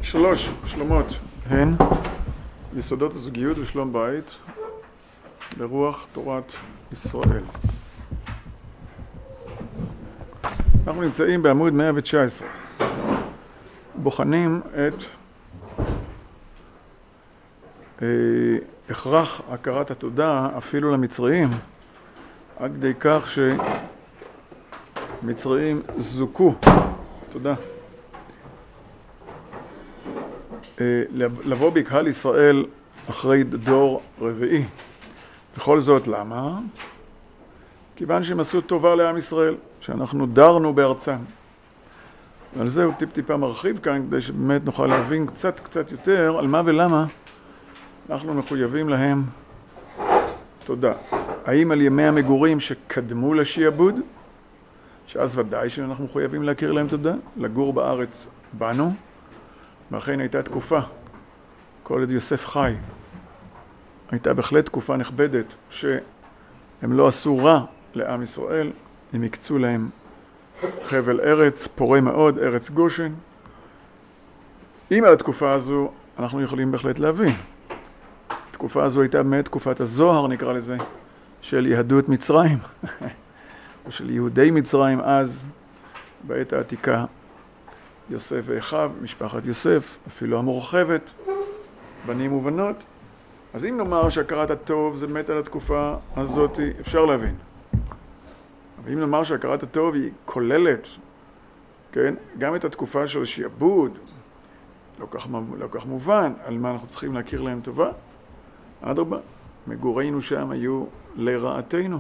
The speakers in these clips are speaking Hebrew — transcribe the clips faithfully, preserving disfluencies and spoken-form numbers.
שלוש שלומות הן יסודות הזוגיות ושלום בית ברוח תורת ישראל. אנחנו נמצאים בעמוד מאה תשע עשרה, בוחנים את אה, הכרח הכרת התודה אפילו למצרים, עד כדי כך שמצרים זוכו, תודה, אה, לבוא בקהל ישראל אחרי דור רביעי. בכל זאת למה? כיוון שהם עשו טובה לעם ישראל, שאנחנו דרנו בארצם. ועל זה הוא טיפ טיפה מרחיב כאן, כדי שבאמת נוכל להבין קצת קצת יותר על מה ולמה אנחנו מחויבים להם תודה. האם על ימי המגורים שקדמו לשיעבוד, שאז ודאי שאנחנו מחויבים להכיר להם תודה, לגור בארץ בנו, ואכן הייתה תקופה, כל עוד יוסף חי, הייתה בהחלט תקופה נכבדת שהם לא עשו רע לעם ישראל, הם הקצו להם חבל ארץ, פורה מאוד, ארץ גושן. אם על התקופה הזו אנחנו יכולים בהחלט להבין. התקופה הזו הייתה באמת תקופת הזוהר, נקרא לזה, של יהדות מצרים, או של יהודי מצרים אז, בעת העתיקה, יוסף ואחיו, משפחת יוסף, אפילו המורחבת, בנים ובנות. אז אם נאמר שהכרת הטוב זה באמת על התקופה הזאת, אפשר להבין. אבל אם נאמר שהכרת הטוב היא כוללת, כן, גם את התקופה של שיעבוד, לא כך, לא כך מובן, על מה אנחנו צריכים להכיר להם טובה, אדרבה, מגורינו שם היו לרעתנו.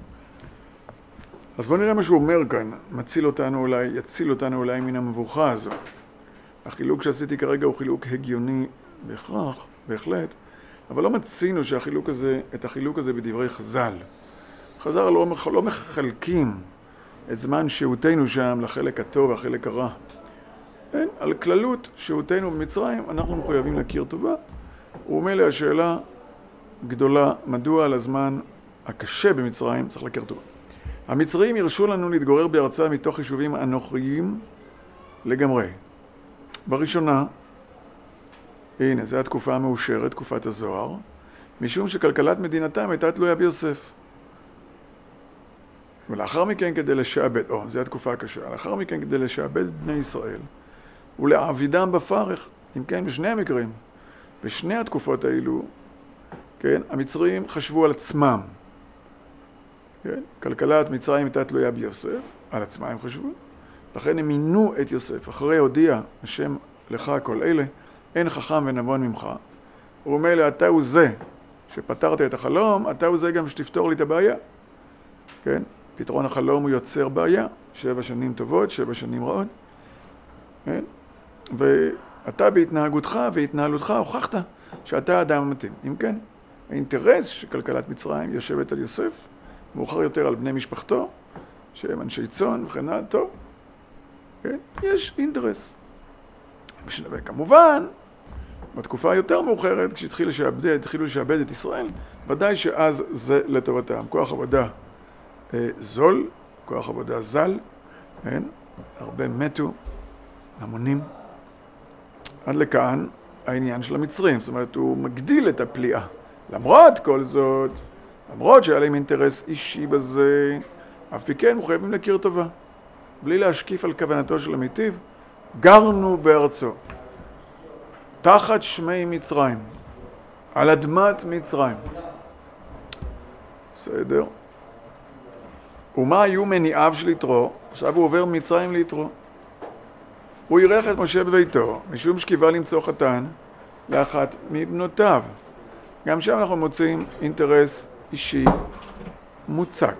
אז בואו נראה מה שהוא אומר כאן, מציל אותנו אולי, יציל אותנו אולי מן המבוכה הזו. החילוק שעשיתי כרגע הוא חילוק הגיוני בהכרח, בהחלט, אבל לא מצינו שהחילוק הזה, את החילוק הזה בדברי חז"ל. חז"ל לא, לא מחלקים את זמן שהותנו שם לחלק הטוב והחלק הרע. אין, על כללות שהותנו במצרים אנחנו מחויבים להכיר טובה. הוא אומר לי השאלה גדולה, מדוע על הזמן הקשה במצרים צריך להכיר טובה. המצרים ירשו לנו להתגורר בארצה מתוך יישובים אנוכיים לגמרי. בראשונה, הנה, זו התקופה המאושרת, תקופת הזוהר, משום שכלכלת מדינתם הייתה תלויה ביוסף. ולאחר מכן כדי לשעבד, או, זו התקופה הקשה, לאחר מכן כדי לשעבד את בני ישראל, ולעבידם בפרך, אם כן, בשני המקרים, בשני התקופות האלו, כן, המצרים חשבו על עצמם. כן, כלכלת מצרים הייתה תלויה ביוסף, על עצמם הם חשבו, לכן הם מינו את יוסף, אחרי הודיע, השם לך כל אלה, אין חכם ונבון ממך. הוא אומר לי, אתה הוא זה שפתרת את החלום, אתה הוא זה גם שתפתור לי את הבעיה. כן? פתרון החלום הוא יוצר בעיה, שבע שנים טובות, שבע שנים רעות. כן? ואתה בהתנהגותך והתנהלותך הוכחת שאתה האדם המתאים. אם כן, האינטרס שכלכלת מצרים יושבת על יוסף, מאוחר יותר על בני משפחתו, שהם אנשי צאן וכן הלאה, טוב. כן? יש אינטרס. וכמובן, בתקופה יותר מאוחרת, כשהתחילו לשעבד, התחילו לשעבד את ישראל, ודאי שאז זה לטובתם. כוח עבודה אה, זול, כוח עבודה זל, כן? הרבה מתו, המונים. עד לכאן העניין של המצרים, זאת אומרת, הוא מגדיל את הפליאה. למרות כל זאת, למרות שהיה להם אינטרס אישי בזה, אף מכן הוא חייבים להכיר טובה. בלי להשקיף על כוונתו של המיטיב, גרנו בארצו, תחת שמי מצרים, על אדמת מצרים. בסדר. ומה היו מניעיו של יתרו? עכשיו הוא עובר ממצרים ליתרו. הוא אירח את משה בביתו, משום שקיווה למצוא חתן לאחת מבנותיו. גם שם אנחנו מוצאים אינטרס אישי מוצק.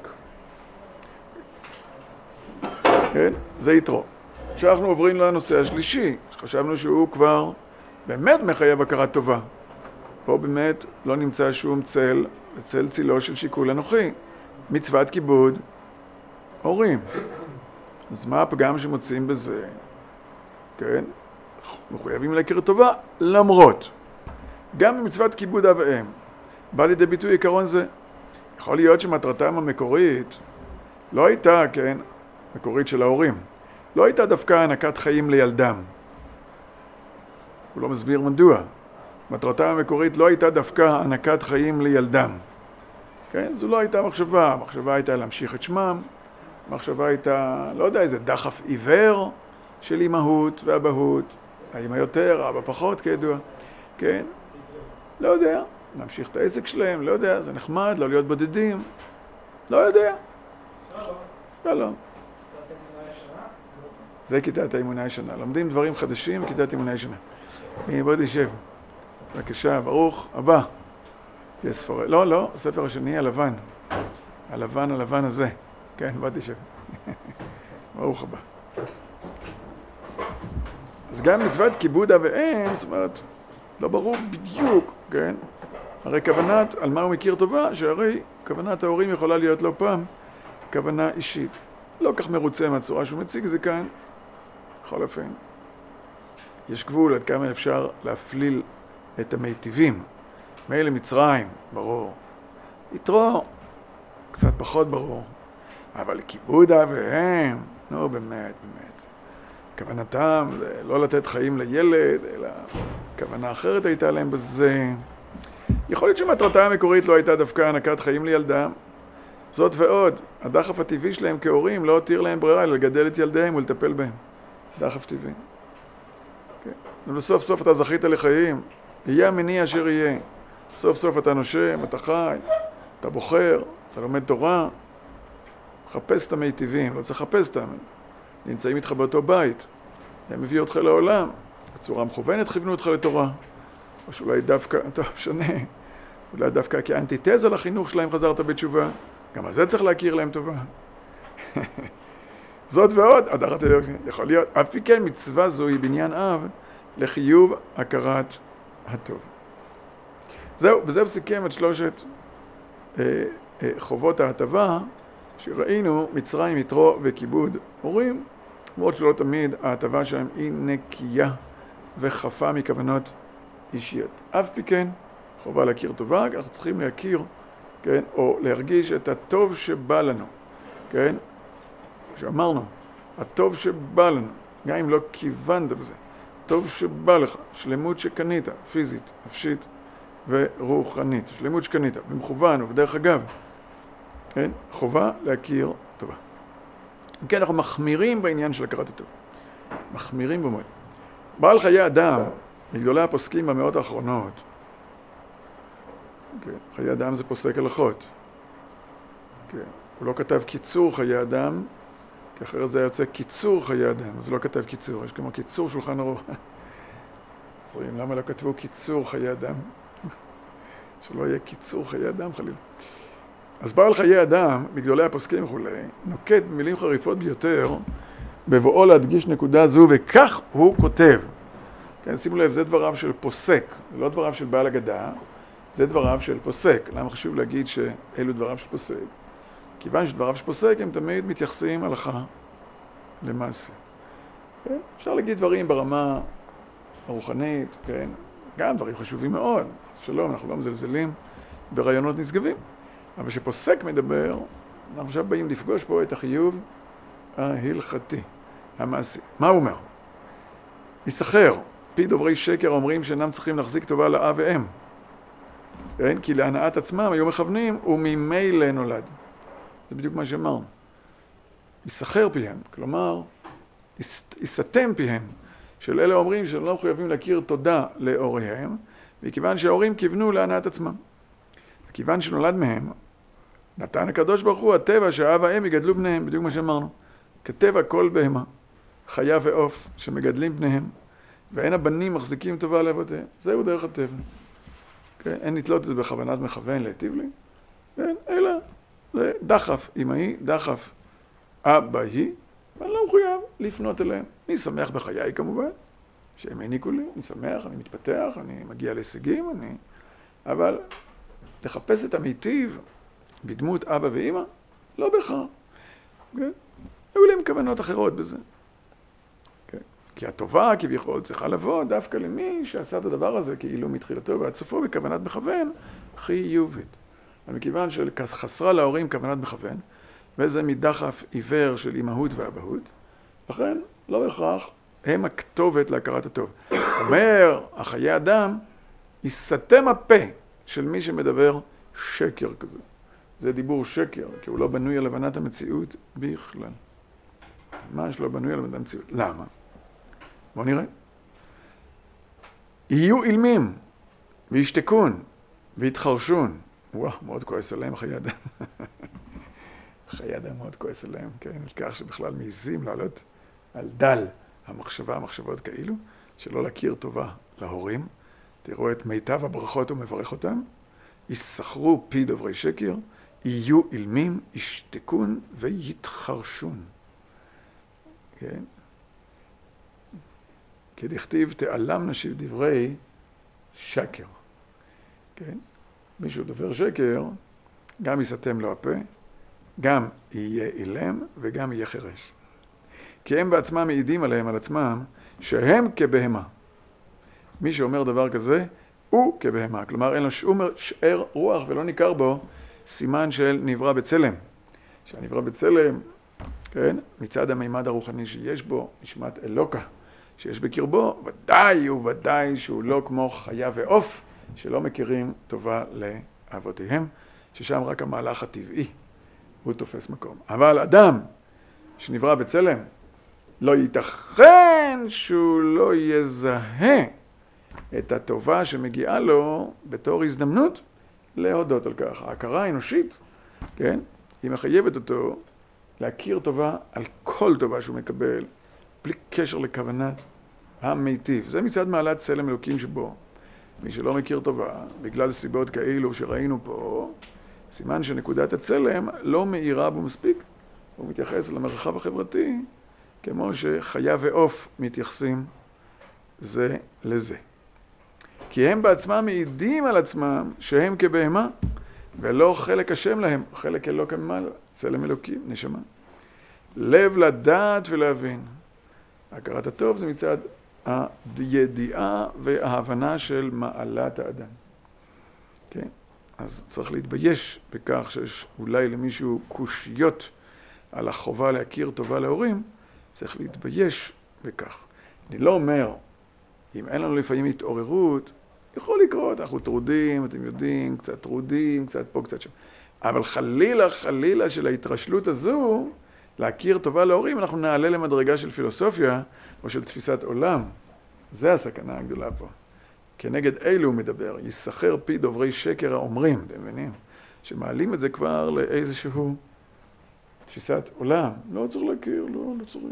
כן? זה יתרו. עכשיו אנחנו עוברים לנושא השלישי, שחשבנו שהוא כבר באמת מחייב הכרת טובה. פה באמת לא נמצא שום צל, צל צילו של שיקול אנוכי. מצוות כיבוד הורים. אז מה הפגם שמוצאים בזה? כן? מחויבים להכיר טובה, למרות. גם במצוות כיבוד אב ואם, בא לידי ביטוי עיקרון זה. יכול להיות שמטרתם המקורית לא הייתה, כן, מקורית של ההורים, לא הייתה דווקא הענקת חיים לילדם. הוא לא מסביר מדוע. מטרתם המקורית לא הייתה דווקא הענקת חיים לילדם. כן? זו לא הייתה מחשבה. המחשבה הייתה להמשיך את שמם. המחשבה הייתה, לא יודע, איזה דחף עיוור של אימהות ואבהות. האמא יותר, האבא פחות, כידוע. כן? לא יודע. להמשיך את העסק שלהם, לא יודע. זה נחמד, לא להיות בודדים. לא יודע. שלום. זה כיתת האמונה הישנה. לומדים דברים חדשים, כיתת האמונה הישנה. בוא תשב. בבקשה, ברוך הבא. יש ספר... לא, לא, הספר השני, הלבן. הלבן, הלבן הזה. כן, בוא תשב. ברוך הבא. אז גם מצוות כיבוד אב ואם, זאת אומרת, לא ברור בדיוק, כן? הרי כוונת, על מה הוא מכיר טובה, שהרי כוונת ההורים יכולה להיות לא פעם כוונה אישית. לא כך מרוצה מהצורה שהוא מציג זה כאן. בכל אופן, יש גבול עד כמה אפשר להפליל את המיטיבים. מילא מצרים, ברור. יתרו, קצת פחות ברור. אבל כיבוד אב ואם, נו באמת, באמת. כוונתם לא לתת חיים לילד, אלא כוונה אחרת הייתה להם בזה. יכול להיות שמטרתה המקורית לא הייתה דווקא הענקת חיים לילדם. זאת ועוד, הדחף הטבעי שלהם כהורים לא הותיר להם ברירה אלא לגדל את ילדיהם ולטפל בהם. דחף טבעי. Okay. ובסוף סוף אתה זכית לחיים, יהיה המניע אשר יהיה. סוף סוף אתה נושם, אתה חי, אתה בוחר, אתה לומד תורה. חפש את המיטיבים, לא צריך לחפש אותם. נמצאים איתך באותו בית. הם הביאו אותך לעולם. בצורה מכוונת כיוונו אותך לתורה. או שאולי דווקא, אתה שונה, אולי דווקא כאנטיתזה לחינוך שלהם חזרת בתשובה. גם על זה צריך להכיר להם טובה. זאת ועוד, הדרת היוקסין, יכול להיות, אף פי כן מצווה זו היא בניין אב לחיוב הכרת הטוב. זהו, בזה סיכם את שלושת אה, אה, חובות ההטבה שראינו, מצרים, יתרו וכיבוד הורים, למרות שלא תמיד ההטבה שלהם היא נקייה וחפה מכוונות אישיות. אף פי כן, חובה להכיר טובה, אנחנו צריכים להכיר, כן, או להרגיש את הטוב שבא לנו, כן? שאמרנו, הטוב שבא לנו, גם אם לא כיוונת בזה, טוב שבא לך, שלמות שקנית, פיזית, נפשית ורוחנית, שלמות שקנית, במכוון ובדרך אגב, כן? חובה להכיר טובה. כן, אנחנו מחמירים בעניין של הכרת הטוב. מחמירים במועד. בעל חיי אדם, מגדולי הפוסקים במאות האחרונות, כן, חיי אדם זה פוסק הלכות. כן, הוא לא כתב קיצור חיי אדם, כי אחרת זה יוצא קיצור חיי אדם, אז הוא לא כתב קיצור, יש כמו קיצור שולחן ערוך. אז רואים, למה לא כתבו קיצור חיי אדם? שלא יהיה קיצור חיי אדם חלילה. אז בעל חיי אדם, מגדולי הפוסקים וכולי, נוקט במילים חריפות ביותר, בבואו להדגיש נקודה זו, וכך הוא כותב. כן, שימו לב, זה דבריו של פוסק, זה לא דבריו של בעל אגדה, זה דבריו של פוסק. למה חשוב להגיד שאלו דבריו של פוסק? כיוון שדבריו של פוסק הם תמיד מתייחסים הלכה למעשה. כן? אפשר להגיד דברים ברמה הרוחנית, כן? גם דברים חשובים מאוד, שלום, אנחנו לא מזלזלים ברעיונות נשגבים. אבל שפוסק מדבר, אנחנו עכשיו באים לפגוש פה את החיוב ההלכתי, המעשי. מה הוא אומר? מסחר, פי דוברי שקר אומרים שאינם צריכים להחזיק טובה לאב ואם. כן? כי להנאת עצמם היו מכוונים וממילא נולד. זה בדיוק מה שאמרנו. מסחר פיהם, כלומר, יסתם פיהם, של אלה אומרים שהם לא חייבים להכיר תודה להוריהם, וכיוון שההורים כיוונו להנאת עצמם. וכיוון שנולד מהם, נתן הקדוש ברוך הוא הטבע שהאב והאם יגדלו בניהם, בדיוק מה שאמרנו. כטבע כל בהמה, חיה ועוף שמגדלים בניהם, ואין הבנים מחזיקים טובה לאבותיהם. זהו דרך הטבע. כן? אין לתלות את זה בכוונת מכוון להיטיב לי. כן? אלא זה דחף אמאי, דחף אבאי, ואני לא מחויב לפנות אליהם. אני שמח בחיי כמובן, שהם העניקו לי, אני שמח, אני מתפתח, אני מגיע להישגים, אני... אבל לחפש את המיטיב בדמות אבא ואמא, לא בכלל. כן? היו להם כוונות אחרות בזה. כן? כי הטובה כביכול צריכה לבוא דווקא למי שעשה את הדבר הזה כאילו מתחילתו ועד סופו בכוונת מכוון חיובית. אבל מכיוון שחסרה להורים כוונת מכוון, וזה מדחף עיוור של אמהות ואבהות, לכן לא בהכרח הם הכתובת להכרת הטוב. אומר, החיי אדם, יסתם הפה של מי שמדבר שקר כזה. זה דיבור שקר, כי הוא לא בנוי על הבנת המציאות בכלל. ממש לא בנוי על הבנת המציאות. למה? בואו נראה. יהיו אילמים, וישתקון, ויתחרשון. וואו, מאוד כועס עליהם חיי אדם. חיי אדם מאוד כועס עליהם, כן? על כך שבכלל מעיזים לעלות על דל המחשבה, המחשבות כאילו, שלא להכיר טובה להורים. תראו את מיטב הברכות ומברך אותם. יסחרו פי דוברי שקר, יהיו אילמים, ישתקון ויתחרשון. כן? כדכתיב תעלם נשיב דברי שקר. כן? מישהו דובר שקר, גם יסתם לו הפה, גם יהיה אילם וגם יהיה חרש. כי הם בעצמם מעידים עליהם, על עצמם, שהם כבהמה. מי שאומר דבר כזה, הוא כבהמה. כלומר, אין לו שום שאר רוח ולא ניכר בו סימן של נברא בצלם. שהנברא בצלם, כן, מצד המימד הרוחני שיש בו, נשמת אלוקה, שיש בקרבו, ודאי וודאי שהוא לא כמו חיה ועוף, שלא מכירים טובה לאבותיהם, ששם רק המהלך הטבעי הוא תופס מקום. אבל אדם שנברא בצלם, לא ייתכן שהוא לא יזהה את הטובה שמגיעה לו בתור הזדמנות להודות על כך. ההכרה האנושית, כן, היא מחייבת אותו להכיר טובה על כל טובה שהוא מקבל, בלי קשר לכוונת המיטיב. זה מצד מעלת צלם אלוקים שבו. מי שלא מכיר טובה, בגלל סיבות כאלו שראינו פה, סימן שנקודת הצלם לא מאירה בו מספיק. הוא מתייחס למרחב החברתי כמו שחיה ועוף מתייחסים זה לזה. כי הם בעצמם מעידים על עצמם שהם כבהמה, ולא חלק השם להם, חלק אלוק ממעלה, צלם אלוקים, נשמה. לב לדעת ולהבין. הכרת הטוב זה מצד הידיעה וההבנה של מעלת האדם. כן? אז צריך להתבייש בכך שיש אולי למישהו קושיות על החובה להכיר טובה להורים, צריך להתבייש בכך. אני לא אומר, אם אין לנו לפעמים התעוררות, יכול לקרות, אנחנו טרודים, אתם יודעים, קצת טרודים, קצת פה, קצת שם. אבל חלילה, חלילה של ההתרשלות הזו, להכיר טובה להורים, אנחנו נעלה למדרגה של פילוסופיה או של תפיסת עולם. זה הסכנה הגדולה פה. כנגד אלו הוא מדבר, יסחר פי דוברי שקר האומרים, אתם מבינים? שמעלים את זה כבר לאיזשהו תפיסת עולם. לא צריך להכיר, לא, לא צריך.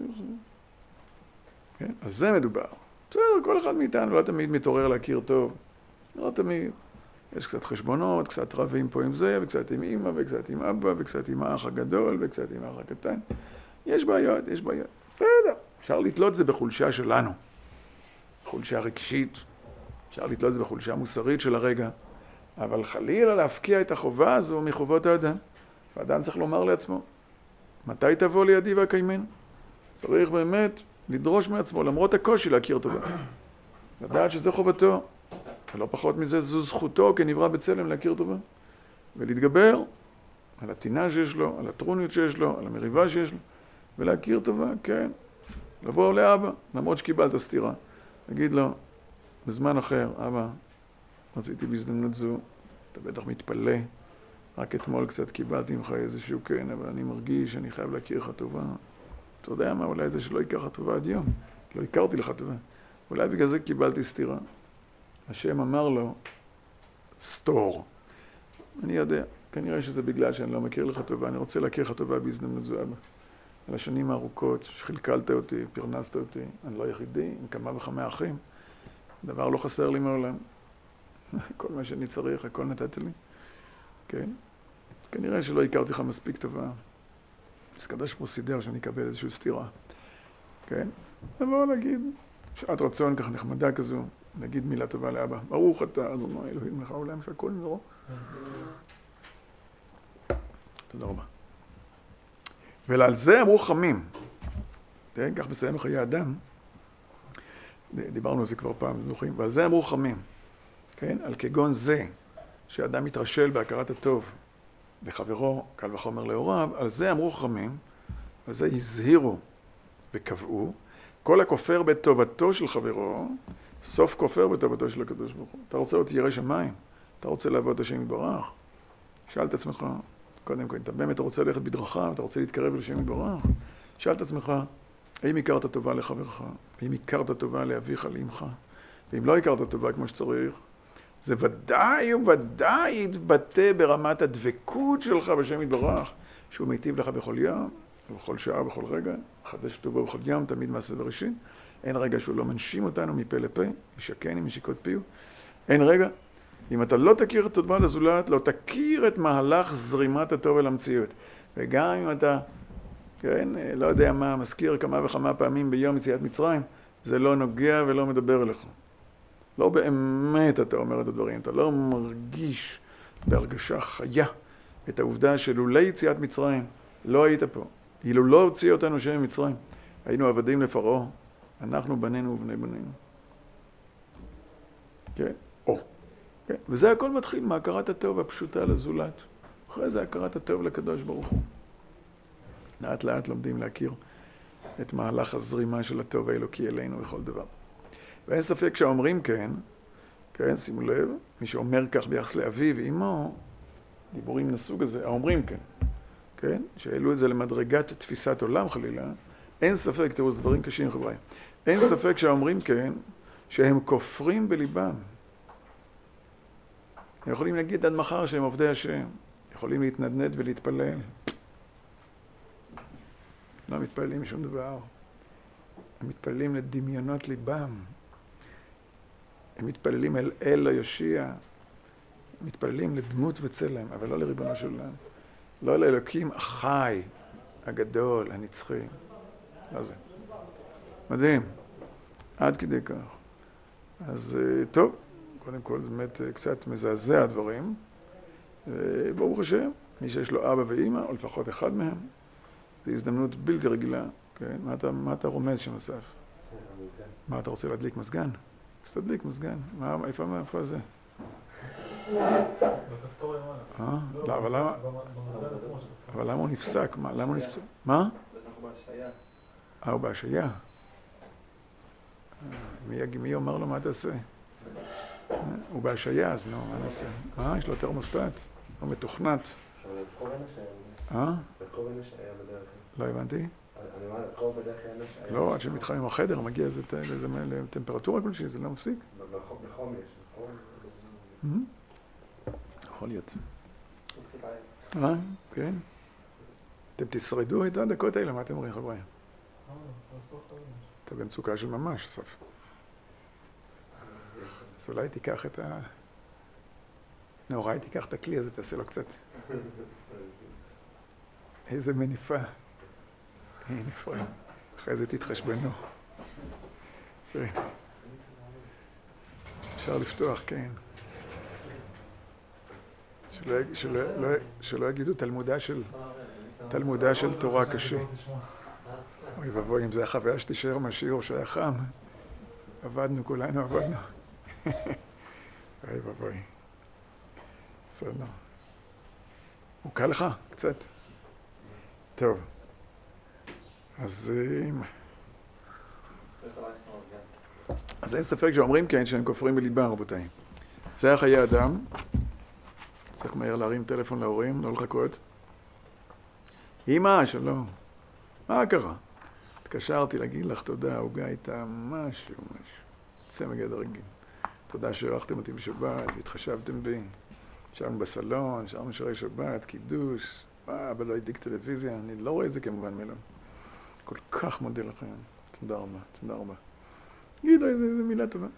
כן? על זה מדובר. בסדר, כל אחד מאיתנו לא תמיד מתעורר להכיר טוב. לא תמיד. יש קצת חשבונות, קצת רבים פה עם זה, וקצת עם אמא, וקצת עם אבא, וקצת עם האח הגדול, וקצת עם האח הקטן. יש בעיות, יש בעיות. בסדר. אפשר לתלות זה בחולשה שלנו. חולשה רגשית. אפשר לתלות זה בחולשה מוסרית של הרגע. אבל חלילה להפקיע את החובה הזו מחובות האדם. האדם צריך לומר לעצמו, מתי תבוא לידי והקיימן? צריך באמת לדרוש מעצמו, למרות הקושי להכיר טובה. לדעת שזה חובתו, ולא פחות מזה זו זכותו כנברא בצלם להכיר טובה. ולהתגבר על הטינה שיש לו, על הטרוניות שיש לו, על המריבה שיש לו, ולהכיר טובה, כן. לבוא לאבא, למרות שקיבלת סתירה. להגיד לו, בזמן אחר, אבא, רציתי בהזדמנות זו, אתה בטח מתפלא. רק אתמול קצת קיבלתי ממך איזשהו כן, אבל אני מרגיש שאני חייב להכיר לך טובה. אתה יודע מה, אולי זה שלא יקר לך טובה עד יום. לא הכרתי לך טובה. אולי בגלל זה קיבלתי סתירה. השם אמר לו, סתור. אני יודע, כנראה שזה בגלל שאני לא מכיר לך טובה. אני רוצה להכיר לך טובה בהזדמנות זו, אבא. על השנים הארוכות שחלקלת אותי, פרנסת אותי, אני לא יחידי, עם כמה וכמה אחים. דבר לא חסר לי מעולם. כל מה שאני צריך, הכל נתת לי. כן? כנראה שלא הכרתי לך מספיק טובה. אז קדוש פה סידר שאני אקבל איזושהי סתירה. כן? לבוא להגיד, שעת רצון ככה נחמדה כזו, נגיד מילה טובה לאבא. ברוך אתה, אדוני אלוהים לך עולם שהכל נזרו. תודה רבה. ועל זה אמרו חמים. כן? כך מסיים חיי האדם. דיברנו על זה כבר פעם, זוכרים. ועל זה אמרו חמים. כן? על כגון זה. שאדם מתרשל בהכרת הטוב לחברו, קל וחומר להוריו, על זה אמרו חכמים, על זה הזהירו וקבעו, כל הכופר בטובתו של חברו, סוף כופר בטובתו של הקדוש ברוך הוא. אתה רוצה להיות ירא שמיים? אתה רוצה לעבוד את השם יתברך? שאל את עצמך, קודם כל, אתה באמת רוצה ללכת בדרכיו, אתה רוצה להתקרב לשם יתברך? שאל את עצמך, האם הכרת טובה לחברך? האם הכרת טובה לאביך, לאמך? ואם לא הכרת טובה כמו שצריך, זה ודאי וודאי יתבטא ברמת הדבקות שלך בשם יתברך, שהוא מיטיב לך בכל יום, בכל שעה, בכל רגע, חדש טובו בכל יום, תמיד מעשה בראשית. אין רגע שהוא לא מנשים אותנו מפה לפה, ישקן עם משיקות פיו. אין רגע. אם אתה לא תכיר את טובה לזולת, לא תכיר את מהלך זרימת הטוב אל המציאות. וגם אם אתה, כן, לא יודע מה, מזכיר כמה וכמה פעמים ביום יציאת מצרים, זה לא נוגע ולא מדבר אליך. לא באמת אתה אומר את הדברים, אתה לא מרגיש בהרגשה חיה את העובדה שלולא יציאת מצרים, לא היית פה. אילו לא הוציא אותנו שם ממצרים, היינו עבדים לפרעה, אנחנו בנינו ובני בנינו. כן? או. כן? וזה הכל מתחיל מהכרת הטוב הפשוטה לזולת. אחרי זה הכרת הטוב לקדוש ברוך הוא. לאט לאט לומדים להכיר את מהלך הזרימה של הטוב האלוקי אלינו בכל דבר. ואין ספק שאומרים כן, כן, שימו לב, מי שאומר כך ביחס לאביו ואמו, דיבורים מהסוג הזה, האומרים כן, כן, שהעלו את זה למדרגת תפיסת עולם חלילה, אין ספק, תראו, זה דברים קשים חבר'ה, אין ספק שאומרים כן, שהם כופרים בליבם. הם יכולים להגיד עד מחר שהם עובדי השם, יכולים להתנדנד ולהתפלל. לא מתפללים משום דבר. הם מתפללים לדמיונות ליבם. הם מתפללים אל אל היושיע. מתפללים לדמות וצלם, אבל לא לריבונו של עולם. לא לאלוקים החי, הגדול, הנצחי. לא זה. מדהים. עד כדי כך. אז טוב, קודם כל באמת קצת מזעזע הדברים. ברוך השם, מי שיש לו אבא ואמא, או לפחות אחד מהם, זו הזדמנות בלתי רגילה. כן? מה אתה, מה אתה רומז שם אסף? מה אתה רוצה להדליק מסגן? אז תדליק מסגן. מה, איפה, איפה זה? בכפתור למעלה. אה? לא, אבל למה? אבל למה הוא נפסק? מה? למה הוא נפסק? מה? אנחנו בהשעיה. אה, הוא בהשעיה. מי אומר לו מה תעשה? הוא בהשעיה, אז נו, מה נעשה? אה, יש לו תרמוסטט. הוא מתוכנת. אה? לא הבנתי. אני אומר, קרוב בדרך אין השעיה. לא, עד שמתחמם החדר, מגיע איזה טמפרטורה כלשהי, זה לא מפסיק. בחום יש. יכול להיות. אה? כן. אתם תשרדו את הדקות האלה, מה אתם אומרים, חבר'ה? אתה במצוקה של ממש, אסף. אז אולי תיקח את ה... נוראי, תיקח את הכלי הזה, תעשה לו קצת. איזה מניפה. הנה, פריים. אחרי זה תתחשבנו. אפשר לפתוח, כן. שלא, שלא, לא, שלא יגידו תלמודה של, תלמודה של תורה קשה. אוי ובואי, אם זה החוויה שתישאר מהשיעור שהיה חם, עבדנו, כולנו עבדנו. אוי ובואי. בסדר. הוא קל לך? קצת. טוב. אז... אז אין ספק שאומרים כן, שהם כופרים בליבם, רבותיי. זה היה חיי אדם. צריך מהר להרים טלפון להורים, לא לחכות. אמא, שלום. מה קרה? התקשרתי להגיד לך תודה, ההוגה הייתה משהו, משהו. יוצא מגדר רגיל. תודה שערכתם אותי בשבת והתחשבתם בי. ישבנו בסלון, ישבנו שירי שבת, קידוש. אה, אבל לא הדליק טלוויזיה, אני לא רואה את זה כמובן מאליו. כל כך מודה לכם. תודה רבה, תודה רבה. תגיד לו איזה מילה טובה.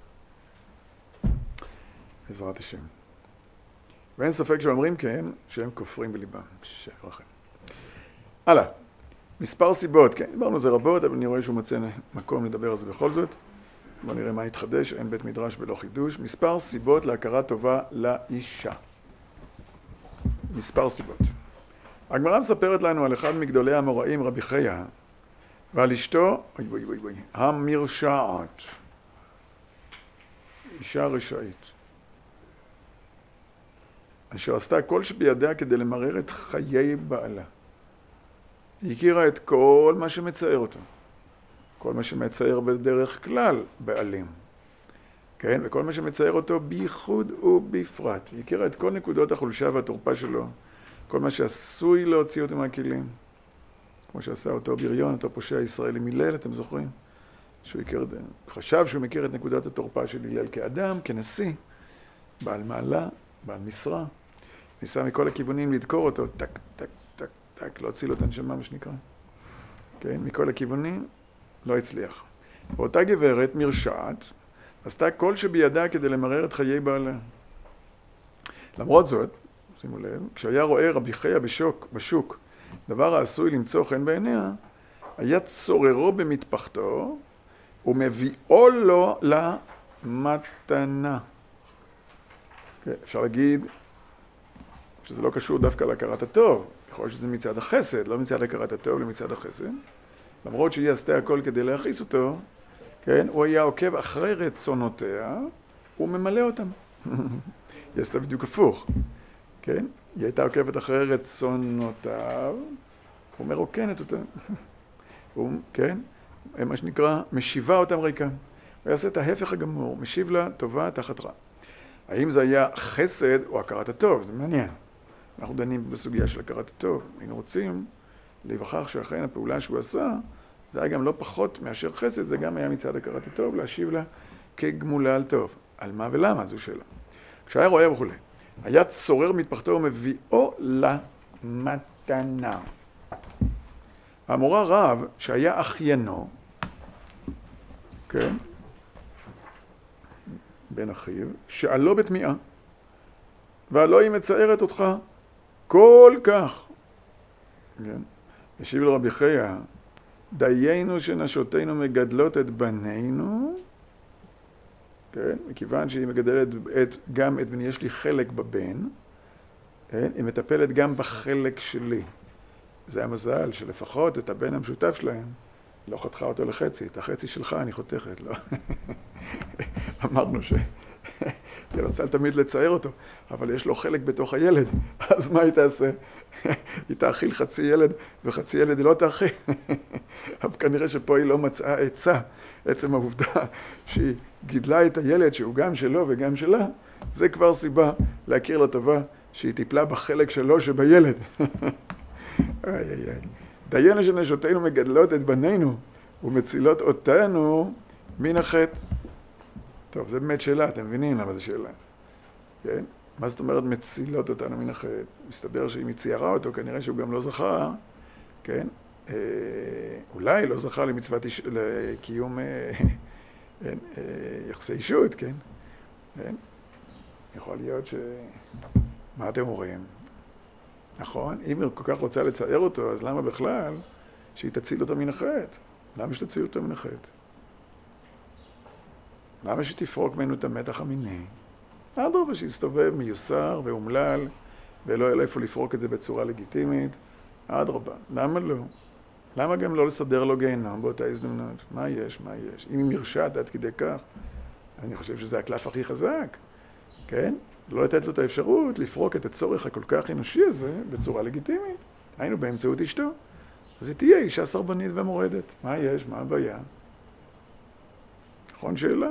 בעזרת השם. ואין ספק שאומרים כן, שהם כופרים בליבם. שער לכם. הלאה. מספר סיבות, כן, דיברנו זה רבות, אבל אני רואה שהוא מצא מקום לדבר על זה בכל זאת. בואו נראה מה יתחדש, אין בית מדרש בלא חידוש. מספר סיבות להכרת טובה לאישה. מספר סיבות. הגמרא מספרת לנו על אחד מגדולי האמוראים, רבי חייא, ועל אשתו, אוי אוי אוי אוי, המרשעת. אישה רשעית. אשר עשתה כל שבידיה כדי למרר את חיי בעלה. היא הכירה את כל מה שמצער אותו. כל מה שמצער בדרך כלל בעלים. כן? וכל מה שמצייר אותו בייחוד ובפרט. היא הכירה את כל נקודות החולשה והתורפה שלו, כל מה שעשוי להוציא אותו מהכלים. כמו שעשה אותו בריון, אותו פושע ישראלי מליל, אתם זוכרים? שהוא הכיר, חשב שהוא מכיר את נקודת התורפה של הלל כאדם, כנשיא, בעל מעלה, בעל משרה. ניסה מכל הכיוונים לדקור אותו, טק, טק, טק, טק, להוציא לו את הנשמה, מה שנקרא. כן? מכל הכיוונים, לא הצליח. ואותה גברת מרשעת, עשתה כל שבידה כדי למרר את חיי בעלה. למרות זאת, שימו לב, כשהיה רואה רבי חייא בשוק, בשוק, דבר העשוי למצוא חן בעיניה, היה צוררו במטפחתו ומביאו לו למתנה. כן, אפשר להגיד שזה לא קשור דווקא להכרת הטוב, יכול להיות שזה מצד החסד, לא מצד הכרת הטוב, אלא מצד החסד. למרות שהיא עשתה הכל כדי להכעיס אותו, כן, הוא היה עוקב אחרי רצונותיה וממלא אותם. היא עשתה בדיוק הפוך, כן? היא הייתה עוקבת אחרי רצונותיו ומרוקנת אותם. הוא, כן, מה שנקרא, משיבה אותם ריקם. הוא יעשה את ההפך הגמור, משיב לה טובה תחת רע. האם זה היה חסד או הכרת הטוב? זה מעניין. אנחנו דנים בסוגיה של הכרת הטוב. היינו רוצים להיווכח שאכן הפעולה שהוא עשה, זה היה גם לא פחות מאשר חסד, זה גם היה מצד הכרת הטוב, להשיב לה כגמולה על טוב. על מה ולמה? זו שאלה. כשהיה רואה וכו'. היה צורר מטפחתו ומביאו למתנה. המורה רב שהיה אחיינו, כן, בן אחיו, שאלו בתמיעה, והלא היא מצערת אותך כל כך. כן. השיב לרבי חייא, דיינו שנשותינו מגדלות את בנינו, כן, מכיוון שהיא מגדלת את, גם את בני, יש לי חלק בבן, כן, היא מטפלת גם בחלק שלי. זה המזל שלפחות את הבן המשותף שלהם, לא חתכה אותו לחצי, את החצי שלך אני חותכת, לא? אמרנו ש... היא רוצה תמיד לצייר אותו, אבל יש לו חלק בתוך הילד, אז מה היא תעשה? היא תאכיל חצי ילד, וחצי ילד היא לא תאכיל. אבל כנראה שפה היא לא מצאה עצה, עצם העובדה שהיא גידלה את הילד שהוא גם שלו וגם שלה, זה כבר סיבה להכיר לה טובה שהיא טיפלה בחלק שלו שבילד. איי איי איי. דיינו שנשותינו מגדלות את בנינו ומצילות אותנו מן החטא. טוב, זה באמת שאלה, אתם מבינים למה זו שאלה. כן? מה זאת אומרת מצילות אותנו מן החטא? מסתבר שאם היא ציירה אותו, כנראה שהוא גם לא זכה, כן? אה, אולי לא זכה למצוות איש... לקיום אה, אה, אה, יחסי אישות, כן? כן? יכול להיות ש... מה אתם אומרים? נכון? אם היא כל כך רוצה לצייר אותו, אז למה בכלל שהיא תציל אותו מן החטא? למה שתציל אותו מן החטא? למה שתפרוק ממנו את המתח המיני? אדרבה שיסתובב מיוסר ואומלל, ולא יהיה לו איפה לפרוק את זה בצורה לגיטימית. אדרבה, למה לא? למה גם לא לסדר לו גיהנום באותה הזדמנות? מה יש, מה יש? אם היא מרשעת עד כדי כך, אני חושב שזה הקלף הכי חזק, כן? לא לתת לו את האפשרות לפרוק את הצורך הכל כך אנושי הזה בצורה לגיטימית. היינו באמצעות אשתו. אז היא תהיה אישה סרבנית ומורדת. מה יש? מה הבעיה? נכון שאלה?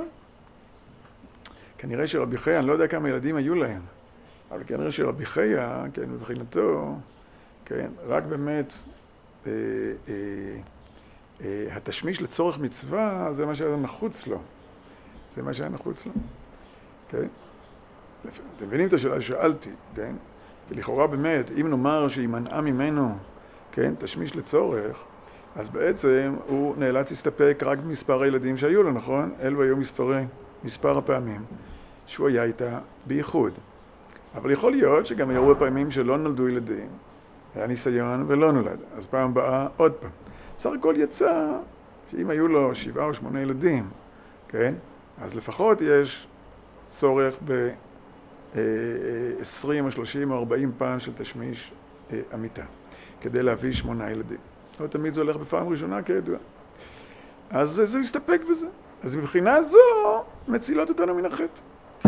כנראה שרבי חייא, אני לא יודע כמה ילדים היו להם, אבל כנראה שרבי חייא, כן, מבחינתו, כן, רק באמת, אה, אה, אה, התשמיש לצורך מצווה, זה מה שהיה נחוץ לו. זה מה שהיה נחוץ לו, כן? אתם מבינים את השאלה ששאלתי, כן? ולכאורה באמת, אם נאמר שהיא מנעה ממנו, כן, תשמיש לצורך, אז בעצם הוא נאלץ להסתפק רק במספר הילדים שהיו לו, נכון? אלו היו מספרי, מספר הפעמים שהוא היה איתה בייחוד. אבל יכול להיות שגם היו הרבה פעמים שלא נולדו ילדים, היה ניסיון ולא נולד, אז פעם באה עוד פעם. סך הכל יצא שאם היו לו שבעה או שמונה ילדים, כן? אז לפחות יש צורך ב-עשרים או שלושים או ארבעים פעם של תשמיש אמיתה, כדי להביא שמונה ילדים. לא תמיד זה הולך בפעם ראשונה כידוע. אז זה מסתפק בזה. אז מבחינה זו מצילות אותנו מן החטא.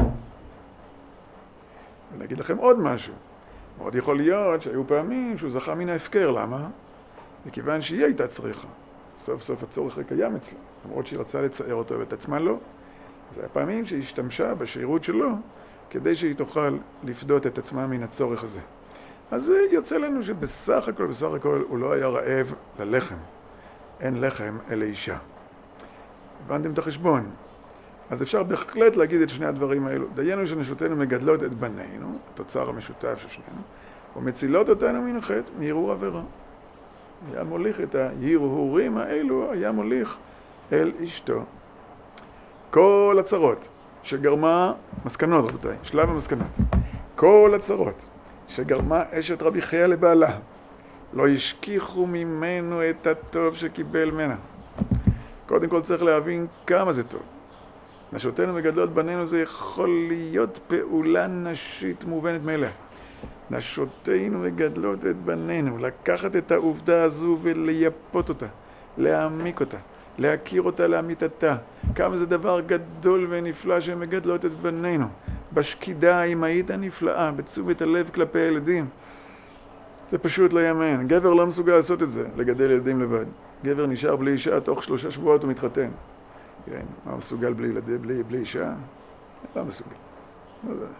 ואני אגיד לכם עוד משהו. מאוד יכול להיות שהיו פעמים שהוא זכה מן ההפקר. למה? מכיוון שהיא הייתה צריכה. סוף סוף הצורך הקיים אצלה. למרות שהיא רצה לצייר אותו ואת עצמה לא. זה הפעמים שהיא השתמשה בשירות שלו, כדי שהיא תוכל לפדות את עצמה מן הצורך הזה. אז זה יוצא לנו שבסך הכל, בסך הכל, הוא לא היה רעב ללחם. אין לחם אלא אישה. הבנתם את החשבון? אז אפשר בהחלט להגיד את שני הדברים האלו. דיינו שנשותינו מגדלות את בנינו, התוצר המשותף של שנינו, ומצילות אותנו מן החטא, מהרהור עבירה. היה מוליך את ההרהורים האלו, היה מוליך אל אשתו. כל הצרות שגרמה, מסקנות רבותיי, שלב המסקנות. כל הצרות שגרמה אשת רבי חייא לבעלה, לא ישכיחו ממנו את הטוב שקיבל ממנה. קודם כל צריך להבין כמה זה טוב. נשותינו מגדלות בנינו זה יכול להיות פעולה נשית מובנת מאליה. נשותינו מגדלות את בנינו, לקחת את העובדה הזו ולייפות אותה, להעמיק אותה, להכיר אותה לאמיתתה. כמה זה דבר גדול ונפלא שהן מגדלות את בנינו. בשקידה האמהית הנפלאה, בתשומת הלב כלפי הילדים. זה פשוט לא יאמן. גבר לא מסוגל לעשות את זה, לגדל ילדים לבד. גבר נשאר בלי אישה, תוך שלושה שבועות הוא מתחתן. כן, מה מסוגל בלי ילדים, בלי, בלי אישה? לא מסוגל. לא יודע.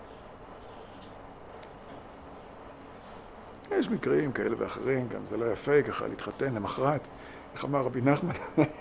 יש מקרים כאלה ואחרים, גם זה לא יפה ככה להתחתן למחרת. איך אמר רבי נחמן?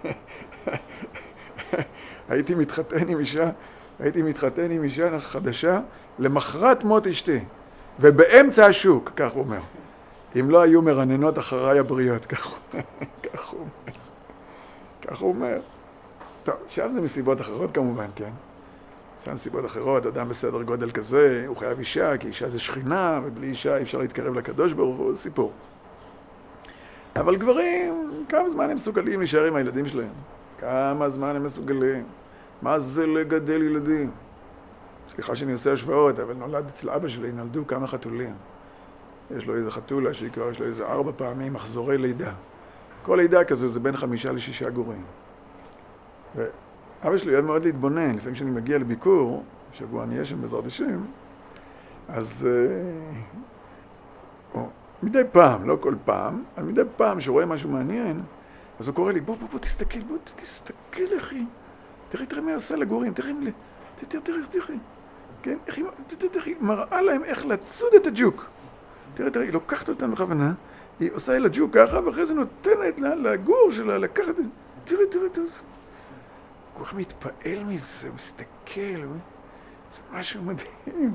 הייתי מתחתן עם אישה, הייתי מתחתן עם אישה חדשה למחרת מות אשתי, ובאמצע השוק, כך הוא אומר. אם לא היו מרננות אחריי הבריות, כך הוא אומר. כך הוא אומר. טוב, עכשיו זה מסיבות אחרות כמובן, כן? זה מסיבות אחרות, אדם בסדר גודל כזה, הוא חייב אישה, כי אישה זה שכינה, ובלי אישה אי אפשר להתקרב לקדוש ברוך הוא, סיפור. אבל גברים, כמה זמן הם מסוגלים להישאר עם הילדים שלהם? כמה זמן הם מסוגלים? מה זה לגדל ילדים? סליחה שאני עושה השוואות, אבל נולד אצל אבא שלי, נולדו כמה חתולים. יש לו איזה חתולה שהיא כבר, יש לו איזה ארבע פעמים מחזורי לידה. כל לידה כזו זה בין חמישה לשישה גורים. ואבא שלי אוהב מאוד להתבונן, לפעמים כשאני מגיע לביקור, שבוע אני אהיה שם בעזרת השם, אז או, מדי פעם, לא כל פעם, אבל מדי פעם שהוא רואה משהו מעניין, אז הוא קורא לי, בוא, בוא, בוא, תסתכל, בוא, תסתכל, אחי. תראי, תראי מה עושה לגורים, תראי, תראי, תראי, תראי. כן, איך היא, תראי, תראי, מראה להם איך לצוד את הג'וק. תראי, תראי, היא לוקחת אותם בכוונה, היא עושה אל הג'וק ככה, ואחרי זה נותנת לגור שלה לקחת, תראי, תראי, תראי. כל כך מתפעל מזה, הוא מסתכל, זה משהו מדהים.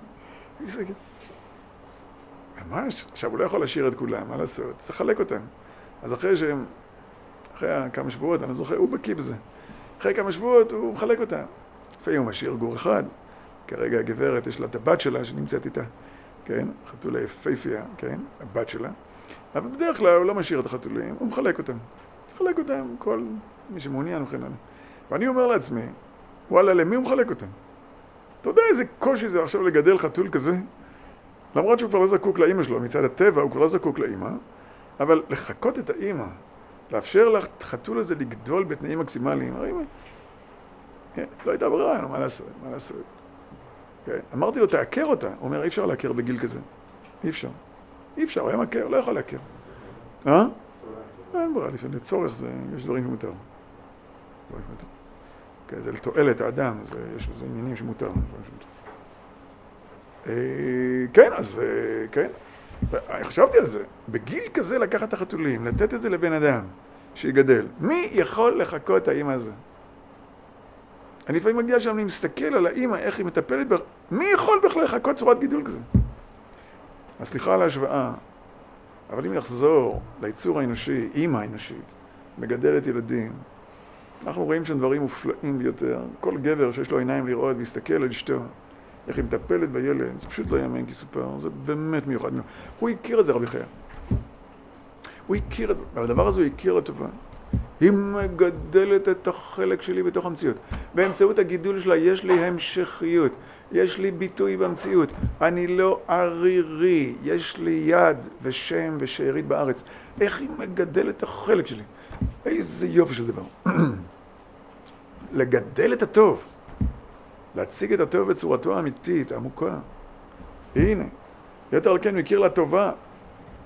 ממש, עכשיו הוא לא יכול להשאיר את כולם, מה לעשות? צריך לחלק אותם. אז אחרי שהם, אחרי כמה שבועות, אני זוכר, הוא בקיא בזה. אחרי כמה שבועות הוא מחלק אותם. לפעמים הוא משאיר גור אחד, כרגע הגברת, יש לה את הבת שלה שנמצאת איתה, כן? חתולה יפהפייה, כן? הבת שלה. אבל בדרך כלל הוא לא משאיר את החתולים, הוא מחלק אותם. מחלק אותם, כל מי שמעוניין וכן הלאה. ואני אומר לעצמי, וואלה, למי הוא מחלק אותם? אתה יודע איזה קושי זה עכשיו לגדל חתול כזה? למרות שהוא כבר לא זקוק לאמא שלו, מצד הטבע הוא כבר לא זקוק לאמא, אבל לחכות את האמא, לאפשר לחתול הזה לגדול בתנאים מקסימליים, הרי מה? כן, לא הייתה ברירה, מה לעשות, מה לעשות. כן, אמרתי לו, תעקר אותה. הוא אומר, אי אפשר לעקר בגיל כזה. אי אפשר. אי אפשר, הוא היה מעקר, לא יכול לעקר. אה? אין ברירה, לפעמים לצורך זה, יש דברים שמותר. כן, זה לתועלת האדם, יש בזה עניינים שמותר. כן, אז כן. חשבתי על זה. בגיל כזה לקחת את החתולים, לתת את זה לבן אדם שיגדל. מי יכול לחכות את האמא הזו? אני לפעמים מגיע שם, אני מסתכל על האמא, איך היא מטפלת, ב... מי יכול בכלל לחכות צורת גידול כזה? אז סליחה על ההשוואה, אבל אם נחזור ליצור האנושי, אמא האנושית, מגדלת ילדים, אנחנו רואים שם דברים מופלאים ביותר. כל גבר שיש לו עיניים לראות ויסתכל על אשתו, איך היא מטפלת בילד, זה פשוט לא יאמן כסופר, זה באמת מיוחד. הוא הכיר את זה, רבי חייא. הוא הכיר את זה, והדבר הזה הוא הכיר לטובה. היא מגדלת את החלק שלי בתוך המציאות. באמצעות הגידול שלה יש לי המשכיות, יש לי ביטוי במציאות. אני לא ערירי, יש לי יד ושם ושארית בארץ. איך היא מגדלת את החלק שלי? איזה יופי של דבר. לגדל את הטוב. להציג את הטוב בצורתו האמיתית, העמוקה. הנה, יתר על כן הוא הכיר לה טובה.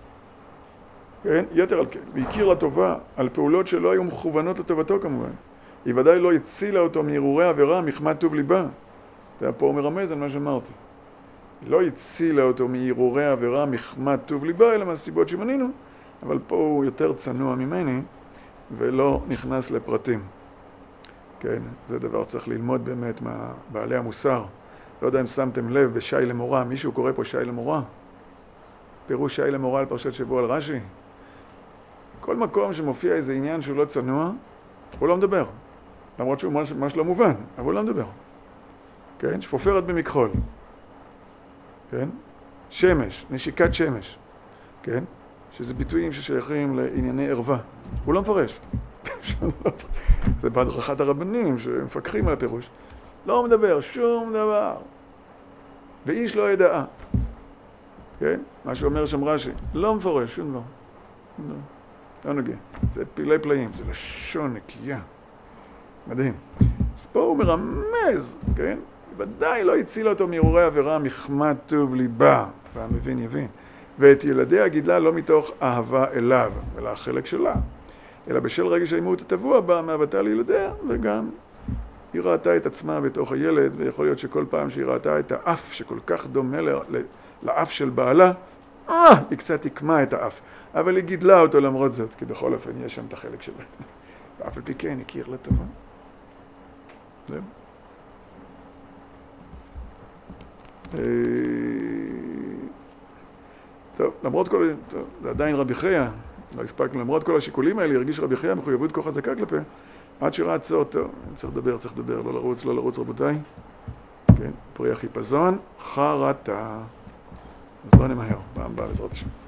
כן, יתר על כן, הוא הכיר לה טובה על פעולות שלא היו מכוונות לטובתו כמובן. היא ודאי לא הצילה אותו מהרהורי עבירה מחמת טוב ליבה. זה פה הוא מרמז על מה שאמרתי. היא לא הצילה אותו מהרהורי עבירה מחמת טוב ליבה, אלא מהסיבות שמנינו, אבל פה הוא יותר צנוע ממני, ולא נכנס לפרטים. כן, זה דבר צריך ללמוד באמת מבעלי המוסר. לא יודע אם שמתם לב בשי למורה, מישהו קורא פה שי למורה? פירוש שי למורה על פרשת שבוע על רש"י. כל מקום שמופיע איזה עניין שהוא לא צנוע, הוא לא מדבר. למרות שהוא ממש, ממש לא מובן, אבל הוא לא מדבר. כן, שפופרת במכחול. כן, שמש, נשיקת שמש. כן, שזה ביטויים ששייכים לענייני ערווה. הוא לא מפרש. זה בהדרכת הרבנים שמפקחים על הפירוש. לא מדבר, שום דבר. ואיש לא ידעה. כן? מה שאומר שם רש"י. לא מפרש, שום דבר. לא, לא נוגע. זה פילי פלאים, זה לשון נקייה. מדהים. אז פה הוא מרמז, כן? ודאי לא הצילה אותו מהרהורי עבירה מחמת טוב ליבה. והמבין יבין. ואת ילדיה גידלה לא מתוך אהבה אליו, אלא החלק שלה. אלא בשל רגש האימות הטבוע בה מהוותה לילדיה, וגם היא ראתה את עצמה בתוך הילד, ויכול להיות שכל פעם שהיא ראתה את האף שכל כך דומה לאף של בעלה, אה, היא קצת תקמה את האף. אבל היא גידלה אותו למרות זאת, כי בכל אופן יש שם את החלק שלה. ואף על פי כן הכיר לטובה. זהו. טוב, למרות כל... טוב, זה עדיין רבי חייא, לא הספקנו, למרות כל השיקולים האלה, הרגיש רבי חייא מחויבות כה חזקה כלפי, עד שראה צור, טוב, צריך לדבר, צריך לדבר, לא לרוץ, לא לרוץ רבותיי. כן, פרי החיפזון, חרטה. אז לא נמהר, פעם באה בעזרת השם.